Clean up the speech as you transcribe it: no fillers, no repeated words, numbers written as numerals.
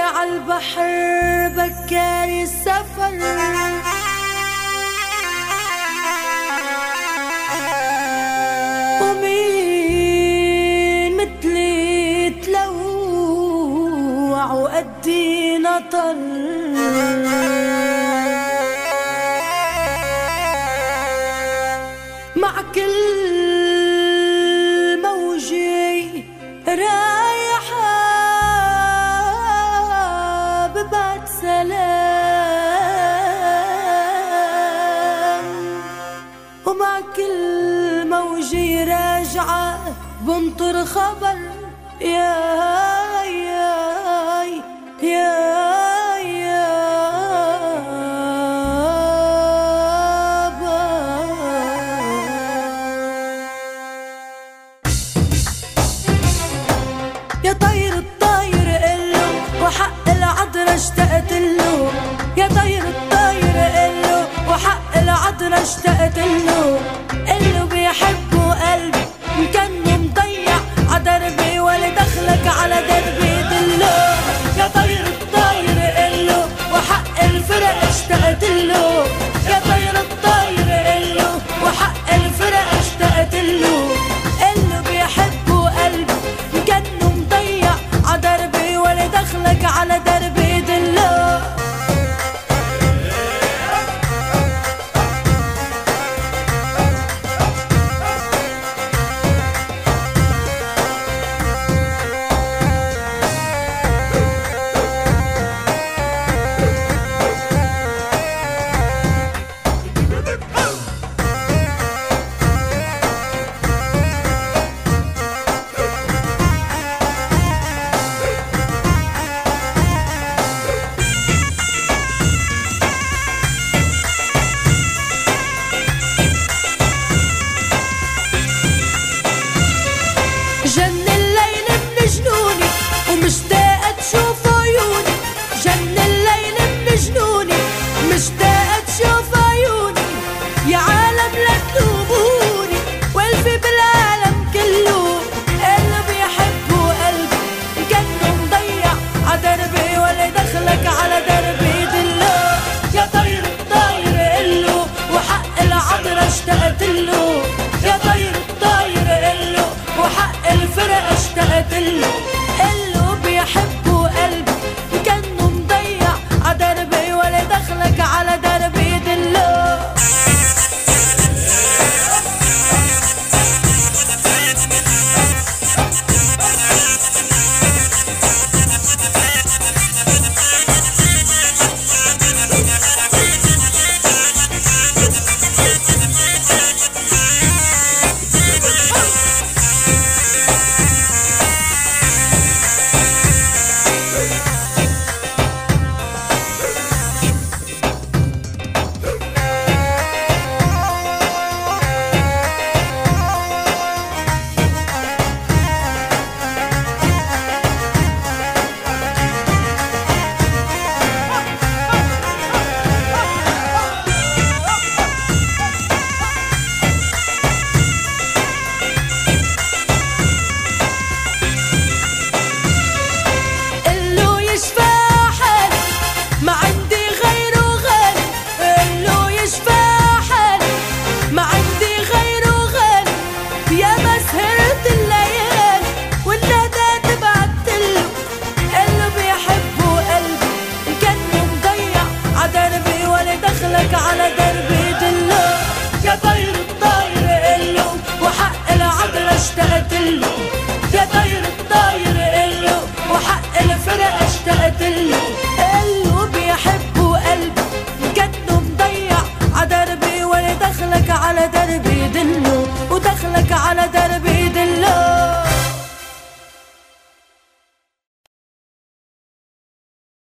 عالبحر بكاري السفر، ومين مثلي تلوع وقدي نطر، مع كل موجي رايحة ببعت سلام، ومع كل موجي راجعة بنطر خبر. يا يا يا يا طير الطاير قله وحق العذرة اشتقت له، يا طير الطاير قله وحق العذرة اشتقت له، قله بيحبه قلبي كأنه مضيع عدربي ولا دخلك على دربي دله، يا طير الطاير قله وحق الفرق اشتقت له، يا طير الطاير قله وحق الفرق اشتقت له، قله بيحبه قلبي كأنه مضيع عدربي ولا دخلك على دربي دله. جن الليل من جنوني ومشتاقة تشوف عيوني، جن الليل من جنوني مشتاقة تشوف عيوني، يا عالم لا تلوموني والفي بالعالم كله، اللي بيحبه قلبي كأنه مضيع عدربي ولا دخلك على دربي دله، يا طير الطاير قله وحق العذرة اشتقت له، يا طير الطاير قله وحق الفرق اشتقت له.